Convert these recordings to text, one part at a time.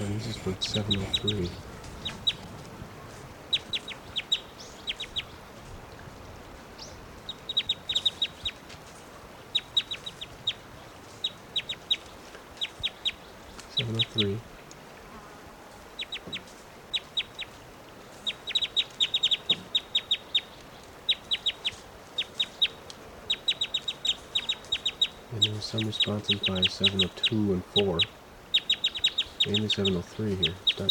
And this is for 703. $703. And there was some responses by 702 and 4. Mainly 703 here. Stop.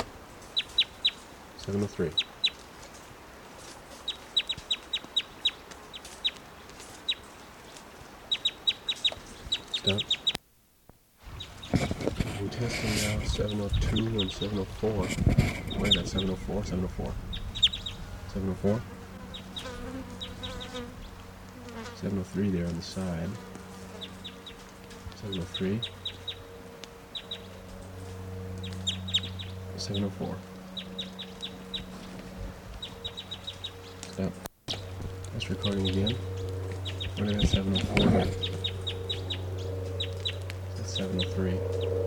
703. Stop. We're testing now 702 and 704. Wait, that's 704, 704. 704. 703 there on the side. 703. 704. Stop. That's recording again. We're at 704 here. That's 703.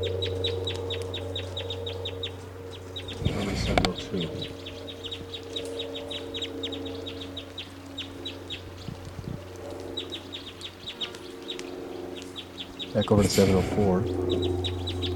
Probably 702. Back over to 704.